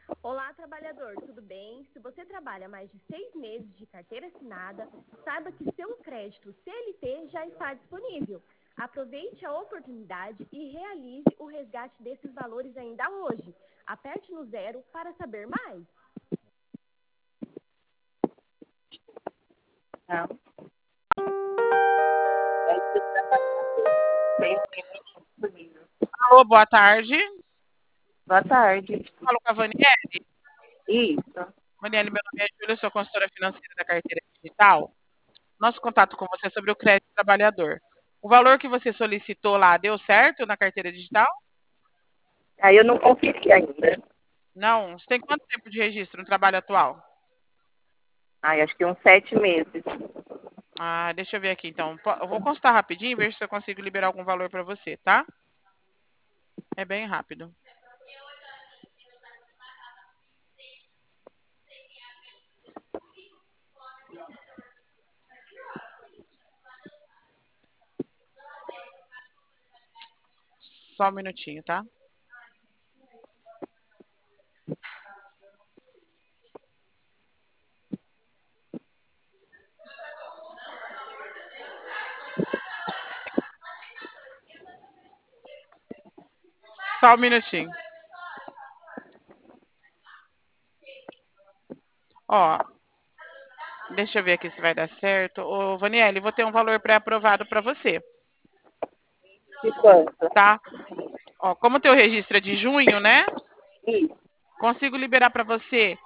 Olá, trabalhador, tudo bem? Se você trabalha mais de 6 meses de carteira assinada, saiba que seu crédito CLT já está disponível. Aproveite a oportunidade e realize o resgate desses valores ainda hoje. Aperte no zero para saber mais. Não. Tem um limite disponível. Alô, boa tarde. Boa tarde. Falo com a Vaniele. Isso. Vaniele, meu nome é Júlia, sou consultora financeira da carteira digital. Nosso contato com você é sobre o crédito trabalhador. O valor que você solicitou lá deu certo na carteira digital? Aí eu não conferi ainda. Não. Você tem quanto tempo de registro no trabalho atual? Ai, acho que uns 7 meses. Ah, deixa eu ver aqui então. Eu vou consultar rapidinho e ver se eu consigo liberar algum valor para você, tá? É bem rápido. Só um minutinho, tá? Só um minutinho. Ó, deixa eu ver aqui se vai dar certo. Ô, Vaniele, vou ter um valor pré-aprovado para você, De quanto? tá? Ó, como o teu registro é de junho, né? Isso. Consigo liberar para você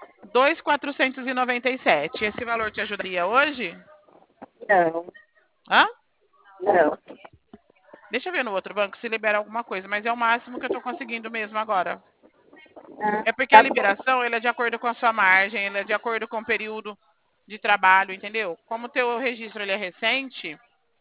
2.497. Esse valor te ajudaria hoje? Não. Hã? Não. Deixa eu ver no outro banco se libera alguma coisa, mas é o máximo que eu estou conseguindo mesmo agora. Ah, É porque a tá bom. liberação ele é de acordo com a sua margem, ele é de acordo com o período de trabalho, entendeu? Como o teu registro ele é recente,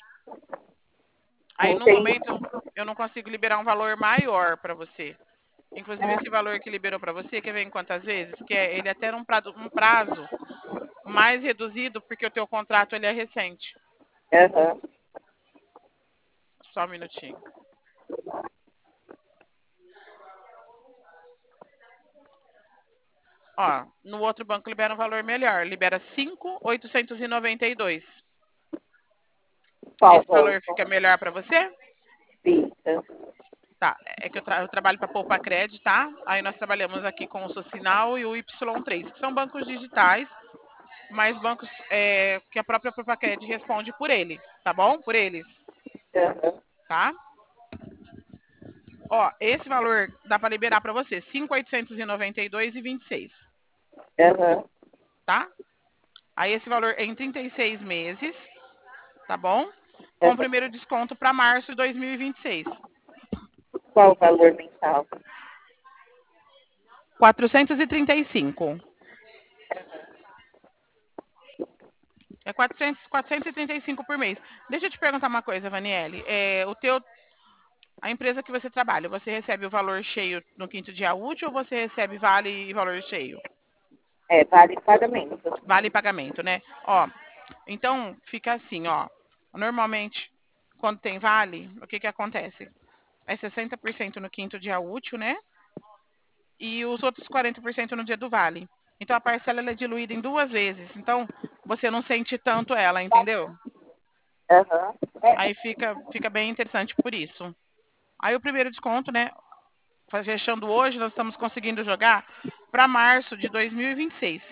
aí no Entendi. momento eu não consigo liberar um valor maior para você. Inclusive esse valor que liberou para você, quer ver em quantas vezes? Que é, ele é até um prazo mais reduzido, porque o teu contrato ele é recente. Aham. Só um minutinho. Ó, no outro banco libera um valor melhor, libera 5.892. Qual Esse valor banco? fica melhor para você? Fica. Tá, é que eu trabalho para Poupa Cred, tá? Aí nós trabalhamos aqui com o Socinal e o Y3, que são bancos digitais, mas bancos que a própria Poupa Cred responde por ele, tá bom? Por eles, Aham. tá? Ó, esse valor dá para liberar para você, 5.892,26, Aham. tá? Aí esse valor é em 36 meses, tá bom? Com o Aham. primeiro desconto para março de 2026. Qual o valor mensal? 435. É 435 por mês. Deixa eu te perguntar uma coisa, Vaniele. A empresa que você trabalha, você recebe o valor cheio no quinto dia útil ou você recebe vale e valor cheio? É, vale pagamento. Vale pagamento, né? Ó, então fica assim, ó. Normalmente, quando tem vale, o que que acontece? É 60% no quinto dia útil, né? E os outros 40% no dia do vale. Então a parcela ela é diluída em duas vezes. Então você não sente tanto ela, entendeu? Aham. Aí fica bem interessante por isso. Aí o primeiro desconto, né? Fechando hoje, nós estamos conseguindo jogar para março de 2026.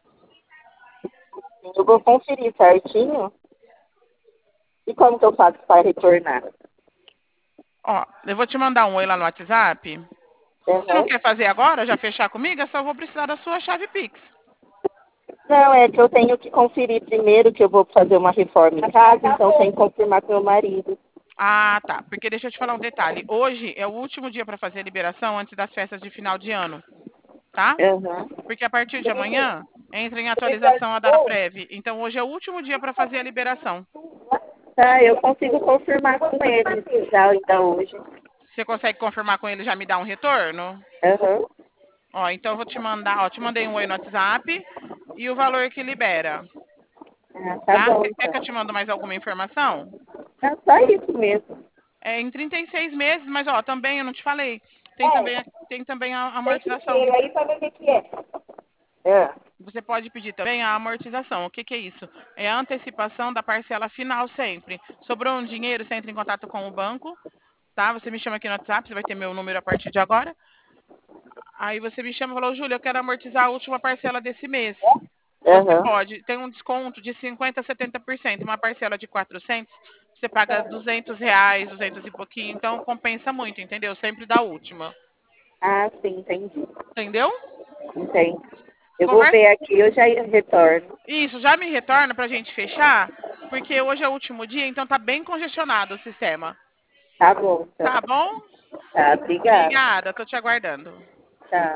Eu vou conferir certinho. E como que eu faço para retornar? Ó, eu vou te mandar um oi lá no WhatsApp. Você não Aham. quer fazer agora, já fechar comigo? Eu só vou precisar da sua chave Pix. Não, é que eu tenho que conferir primeiro que eu vou fazer uma reforma em casa, então tem que confirmar com meu marido. Ah, tá. Porque deixa eu te falar um detalhe. Hoje é o último dia para fazer a liberação antes das festas de final de ano, tá? Aham. Porque a partir de amanhã entra em atualização a Dataprev. Então hoje é o último dia para fazer a liberação. Tá, eu consigo confirmar com ele já ainda hoje. Você consegue confirmar com ele e já me dar um retorno? Aham. Ó, então eu vou te mandar, ó, te mandei um oi no WhatsApp e o valor que libera, Ah, tá tá? bom, Quer que eu então. te mando mais alguma informação? É só isso mesmo. É em 36 meses, mas ó, também eu não te falei. Tem também tem também a Tem que amortização. ter aí pra ver o que que é. É. Você pode pedir também a amortização. O que que é isso? É a antecipação da parcela final sempre. Sobrou um dinheiro, você entra em contato com o banco, tá? Você me chama aqui no WhatsApp, você vai ter meu número a partir de agora. Aí você me chama e falou, Júlia, eu quero amortizar a última parcela desse mês. Você Aham. pode, tem um desconto de 50% a 70%. Uma parcela de 400, você paga R$ 200, 200 e pouquinho. Então compensa muito, entendeu? Sempre da última. Ah, sim, entendi. Entendeu? Entendi. Eu vou Conversa. ver aqui, eu já retorno. Isso, já me retorna pra gente fechar, porque hoje é o último dia, então tá bem congestionado o sistema. Tá bom, então. Tá bom? Tá, obrigada. Obrigada, tô te aguardando. Tá.